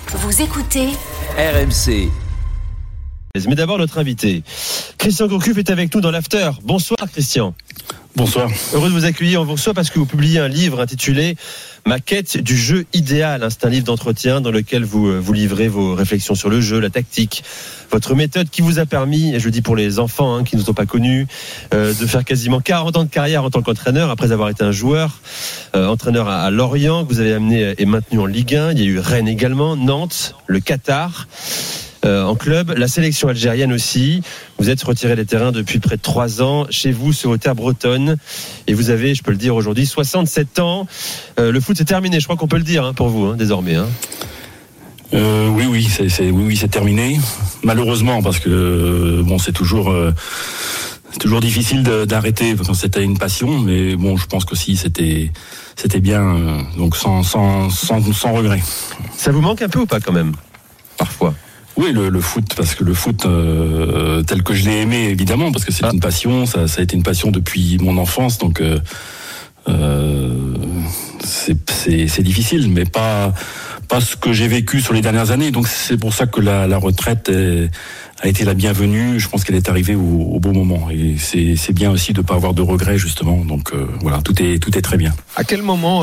Vous écoutez RMC. Mais d'abord notre invité, Christian Gourcuff est avec nous dans l'After. Bonsoir Christian. Bonsoir. Heureux de vous accueillir. On vous reçoit parce que vous publiez un livre intitulé Ma quête du jeu idéal. C'est un livre d'entretien dans lequel vous livrez vos réflexions sur le jeu, la tactique, votre méthode qui vous a permis, et je le dis pour les enfants qui ne vous ont pas connus, de faire quasiment 40 ans de carrière en tant qu'entraîneur après avoir été un joueur, entraîneur à Lorient que vous avez amené et maintenu en Ligue 1. Il y a eu Rennes également, Nantes, le Qatar. En club, la sélection algérienne aussi. Vous êtes retiré des terrains depuis près de 3 ans chez vous sur les terres bretonnes et vous avez, je peux le dire aujourd'hui, 67 ans. Le foot c'est terminé, je crois qu'on peut le dire pour vous désormais. Oui, c'est terminé. Malheureusement, parce que c'est toujours difficile d'arrêter quand c'était une passion, mais je pense qu'aussi c'était bien, donc sans regret. Ça vous manque un peu ou pas quand même, parfois? Oui, le foot, parce que le foot tel que je l'ai aimé, évidemment, parce que c'est une passion, ça a été une passion depuis mon enfance, donc c'est difficile, mais pas ce que j'ai vécu sur les dernières années. Donc c'est pour ça que la retraite a été la bienvenue. Je pense qu'elle est arrivée au bon moment, et c'est bien aussi de pas avoir de regrets justement. Donc voilà, tout est très bien. À quel moment,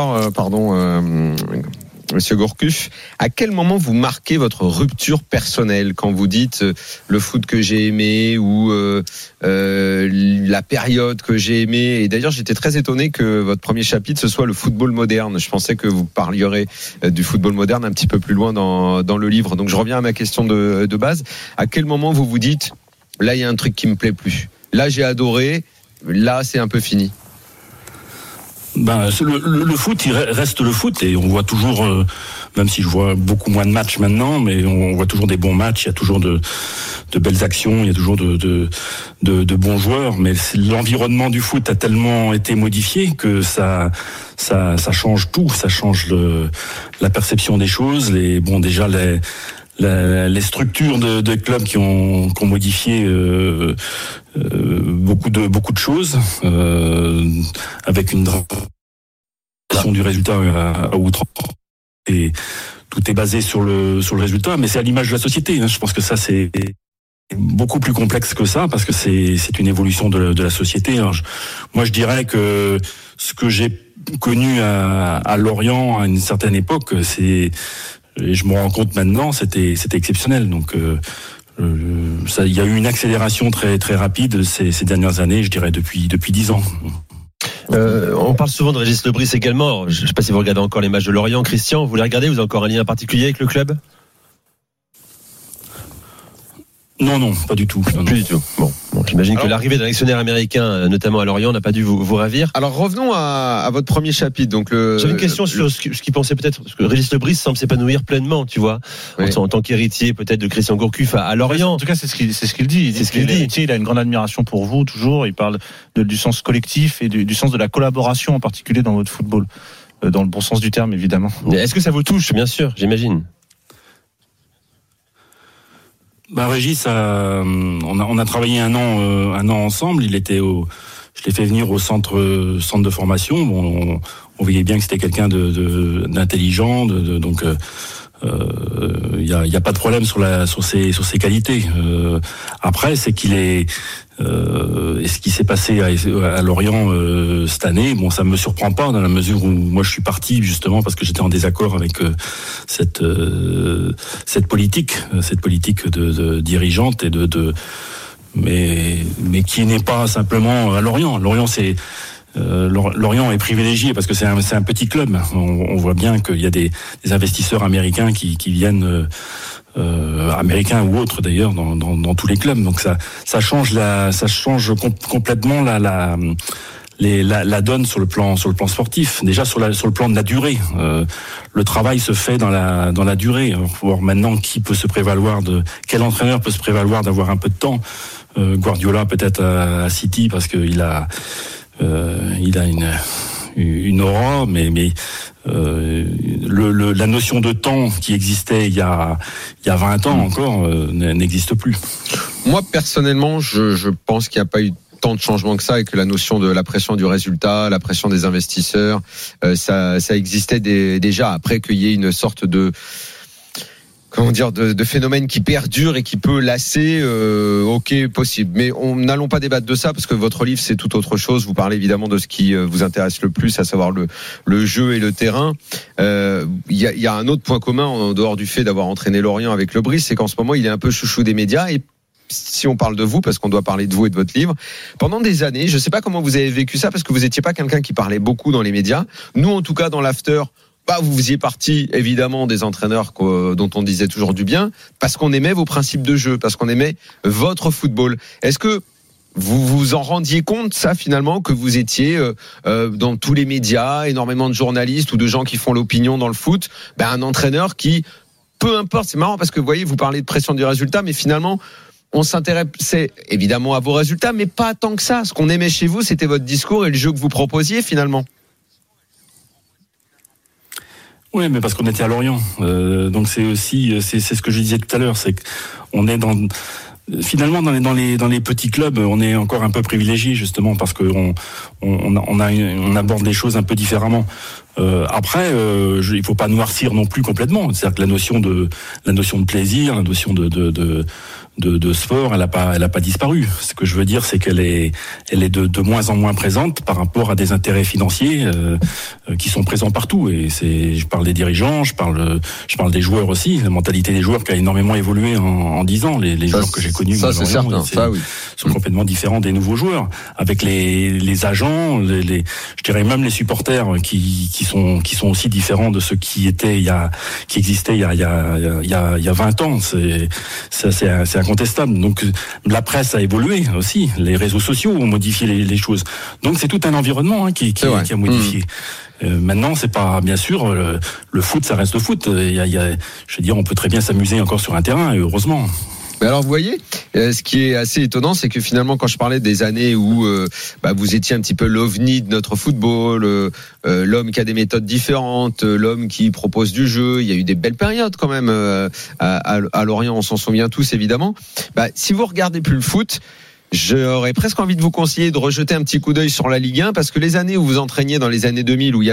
Monsieur Gourcuff, à quel moment vous marquez votre rupture personnelle quand vous dites le foot que j'ai aimé ou la période que j'ai aimé? Et d'ailleurs, j'étais très étonné que votre premier chapitre ce soit le football moderne. Je pensais que vous parlierez du football moderne un petit peu plus loin dans le livre. Donc je reviens à ma question de base. À quel moment vous vous dites là il y a un truc qui me plaît plus, là j'ai adoré, là c'est un peu fini? Le foot, il reste le foot, et on voit toujours, même si je vois beaucoup moins de matchs maintenant, mais on voit toujours des bons matchs, il y a toujours de belles actions, il y a toujours de bons joueurs, mais l'environnement du foot a tellement été modifié que ça change tout, ça change la perception des choses, les structures de clubs qui ont modifié beaucoup de choses, avec une dramatisation du résultat à outrance, et tout est basé sur le résultat, mais c'est à l'image de la société. Je pense que ça c'est beaucoup plus complexe que ça, parce que c'est une évolution de la société. Alors, moi je dirais que ce que j'ai connu à Lorient à une certaine époque, et je me rends compte maintenant, c'était exceptionnel. Donc il y a eu une accélération très très rapide ces dernières années, je dirais depuis 10 ans. On parle souvent de Régis Lebris également. Je ne sais pas si vous regardez encore les matchs de Lorient. Christian, vous les regardez? Vous avez encore un lien particulier avec le club? Non, pas du tout. Plus du tout. Bon, j'imagine que l'arrivée d'un actionnaire américain, notamment à Lorient, n'a pas dû vous ravir. Alors revenons à votre premier chapitre. Donc j'avais une question sur ce qu'il pensait peut-être, parce que Régis Lebris semble s'épanouir pleinement, tu vois, oui, en tant qu'héritier peut-être de Christian Gourcuff à Lorient. En tout cas, c'est ce qu'il dit. Il a une grande admiration pour vous toujours. Il parle du sens collectif et du sens de la collaboration, en particulier dans votre football, dans le bon sens du terme, évidemment. Est-ce que ça vous touche? Bien sûr, j'imagine. Régis, on a travaillé un an ensemble. Je l'ai fait venir au centre de formation. On voyait bien que c'était quelqu'un d'intelligent, donc il y a pas de problème sur ses qualités. Après, c'est qu'il est et ce qui s'est passé à Lorient cette année, ça me surprend pas, dans la mesure où moi je suis parti justement parce que j'étais en désaccord avec cette politique de dirigeante, et mais qui n'est pas simplement à Lorient. Lorient est privilégié parce que c'est un petit club. On voit bien qu'il y a des investisseurs américains qui viennent, américains ou autres d'ailleurs, dans tous les clubs. Donc ça change complètement la donne sur le plan sportif. Déjà sur le plan de la durée, le travail se fait dans la durée. Voir maintenant quel entraîneur peut se prévaloir d'avoir un peu de temps. Guardiola peut-être à City parce qu'il a une aura, mais la notion de temps qui existait il y a 20 ans encore n'existe plus. Moi personnellement, je pense qu'il n'y a pas eu tant de changements que ça, et que la notion de la pression du résultat, la pression des investisseurs, ça existait déjà. Après qu'il y ait une sorte de de phénomène qui perdure et qui peut lasser, ok, possible. Mais n'allons pas débattre de ça parce que votre livre c'est tout autre chose. Vous parlez évidemment de ce qui vous intéresse le plus, à savoir le jeu et le terrain. Il y a un autre point commun en dehors du fait d'avoir entraîné Lorient avec Le Bris, c'est qu'en ce moment il est un peu chouchou des médias. Et si on parle de vous, parce qu'on doit parler de vous et de votre livre, pendant des années, je ne sais pas comment vous avez vécu ça, parce que vous n'étiez pas quelqu'un qui parlait beaucoup dans les médias. Nous, en tout cas, dans l'after, vous faisiez partie, évidemment, des entraîneurs dont on disait toujours du bien, parce qu'on aimait vos principes de jeu, parce qu'on aimait votre football. Est-ce que vous vous en rendiez compte, ça, finalement, que vous étiez dans tous les médias, énormément de journalistes ou de gens qui font l'opinion dans le foot, un entraîneur qui, peu importe, c'est marrant parce que vous voyez, vous parlez de pression du résultat, mais finalement, on s'intéressait évidemment à vos résultats, mais pas tant que ça. Ce qu'on aimait chez vous, c'était votre discours et le jeu que vous proposiez, finalement. Oui, mais parce qu'on était à Lorient. Donc c'est aussi, c'est ce que je disais tout à l'heure, c'est qu'on est finalement dans les petits clubs, on est encore un peu privilégié justement parce que on aborde les choses un peu différemment. Après, il faut pas noircir non plus complètement. C'est-à-dire que la notion de plaisir, la notion de sport, elle a pas disparu. Ce que je veux dire, c'est qu'elle est de moins en moins présente par rapport à des intérêts financiers qui sont présents partout. Et je parle des dirigeants, je parle des joueurs aussi. La mentalité des joueurs qui a énormément évolué en 10 ans. Les joueurs que j'ai connus, ça c'est certain. Ça, oui. Sont complètement différents des nouveaux joueurs. Avec les agents, je dirais même les supporters qui sont aussi différents de ceux qui existaient il y a 20 ans. C'est incontestable. Donc la presse a évolué aussi, les réseaux sociaux ont modifié les choses. Donc c'est tout un environnement qui a modifié. Maintenant, c'est pas, bien sûr, le foot, ça reste le foot. Je veux dire, on peut très bien s'amuser encore sur un terrain, et heureusement. Mais alors vous voyez, ce qui est assez étonnant, c'est que finalement, quand je parlais des années où vous étiez un petit peu l'ovni de notre football, l'homme qui a des méthodes différentes, l'homme qui propose du jeu, il y a eu des belles périodes quand même à Lorient, on s'en souvient tous évidemment. Si vous regardez plus le foot, j'aurais presque envie de vous conseiller de rejeter un petit coup d'œil sur la Ligue 1, parce que les années où vous entraîniez dans les années 2000, où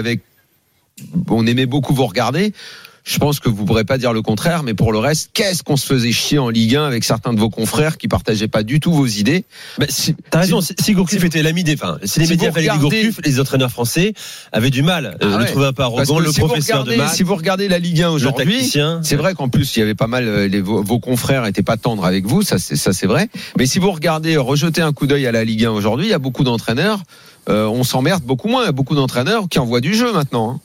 on aimait beaucoup vous regarder, je pense que vous pourrez pas dire le contraire, mais pour le reste, qu'est-ce qu'on se faisait chier en Ligue 1 avec certains de vos confrères qui partageaient pas du tout vos idées. T'as raison, si Gourcuff était l'ami des fins, si les médias valaient Gourcuff, les entraîneurs français avaient du mal le trouver un peu arrogant, le professeur de maths. Si vous regardez la Ligue 1 aujourd'hui, c'est vrai qu'en plus il y avait pas mal, vos confrères étaient pas tendres avec vous, ça c'est vrai. Mais si vous regardez, rejetez un coup d'œil à la Ligue 1 aujourd'hui, il y a beaucoup d'entraîneurs, on s'emmerde beaucoup moins, il y a beaucoup d'entraîneurs qui envoient du jeu maintenant.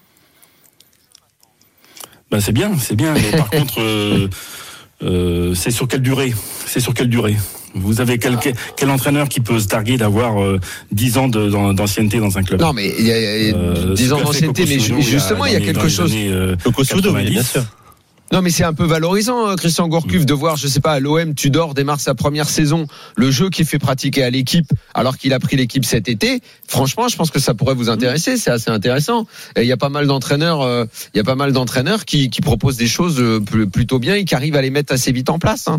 C'est bien. Mais par contre, c'est sur quelle durée ? Vous avez quel entraîneur qui peut se targuer d'avoir 10 ans d'ancienneté dans un club ? Non, mais il y a 10 ans d'ancienneté, mais justement, il y a quelque chose. Coco, bien sûr. Non, mais c'est un peu valorisant, Christian Gourcuff, de voir, je sais pas, à l'OM, Tudor démarre sa première saison, le jeu qu'il fait pratiquer à l'équipe, alors qu'il a pris l'équipe cet été. Franchement, je pense que ça pourrait vous intéresser, c'est assez intéressant. Et il y a pas mal d'entraîneurs, qui proposent des choses plutôt bien et qui arrivent à les mettre assez vite en place.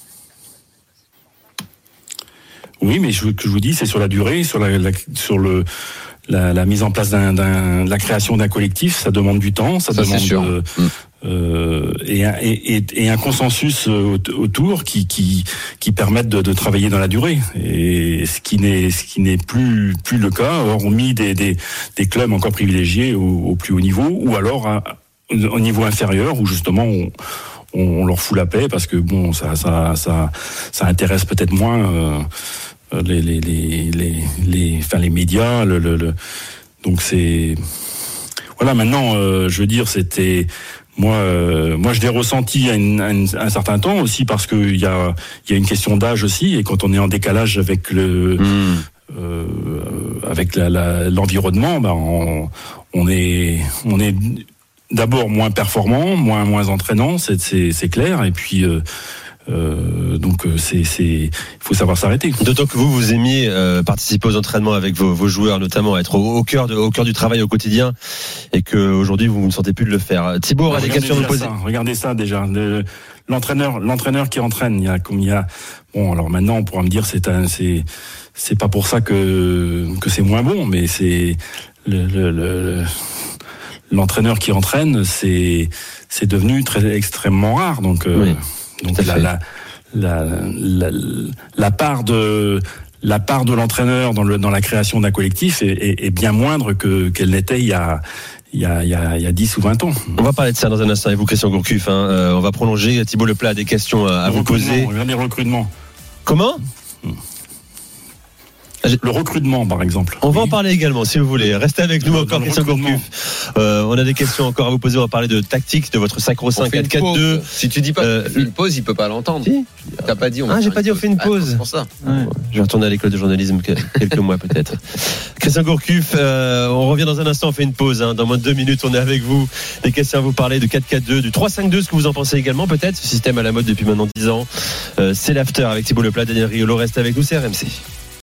Oui, mais ce que je vous dis, c'est sur la durée, sur la mise en place la création d'un collectif, ça demande du temps, ça demande et un consensus autour qui permettent de travailler dans la durée, et ce qui n'est plus le cas, hormis des clubs encore privilégiés au plus haut niveau, ou alors au niveau inférieur où justement on leur fout la paix parce que ça intéresse peut-être moins les médias, donc c'est voilà. Maintenant, je veux dire, c'était moi je l'ai ressenti à un certain temps aussi, parce que il y a une question d'âge aussi, et quand on est en décalage avec avec l'environnement, on est d'abord moins performant, moins entraînant, c'est clair, et puis donc il faut savoir s'arrêter. D'autant que vous aimiez participer aux entraînements avec vos joueurs, notamment être au cœur du travail au quotidien, et que aujourd'hui vous ne sentez plus de le faire. Thibaut a des questions à vous poser. Regardez ça déjà. L'entraîneur qui entraîne, il y a bon, alors maintenant on pourra me dire c'est pas pour ça que c'est moins bon, mais c'est l'entraîneur qui entraîne, c'est devenu extrêmement rare. Donc, la part de l'entraîneur dans la création d'un collectif est bien moindre qu'elle n'était il y a 10 ou 20 ans. On va parler de ça dans un instant avec vous, Christian Gourcuff. On va prolonger. Thibaut Leplat a des questions à vous poser. Les recrutements. Comment ? Le recrutement, par exemple. On va en parler également, si vous voulez. Restez avec nous encore, Christian Gourcuff. On a des questions encore à vous poser. On va parler de tactique, de votre sacro-saint 4-4-2. Si tu dis pas qu'on fait une pause, il peut pas l'entendre. Si. T'as pas dit. J'ai pas dit on fait une pause. C'est pour ça. Ouais. Je vais retourner à l'école de journalisme quelques mois peut-être. Christian Gourcuff, on revient dans un instant. On fait une pause. Dans moins de 2 minutes, on est avec vous. Des questions à vous parler de 4-4-2, du 3-5-2, ce que vous en pensez également peut-être. Ce système à la mode depuis maintenant 10 ans. C'est l'after avec Thibaut Leplat, Daniel Riolo. Reste avec nous, c'est RMC.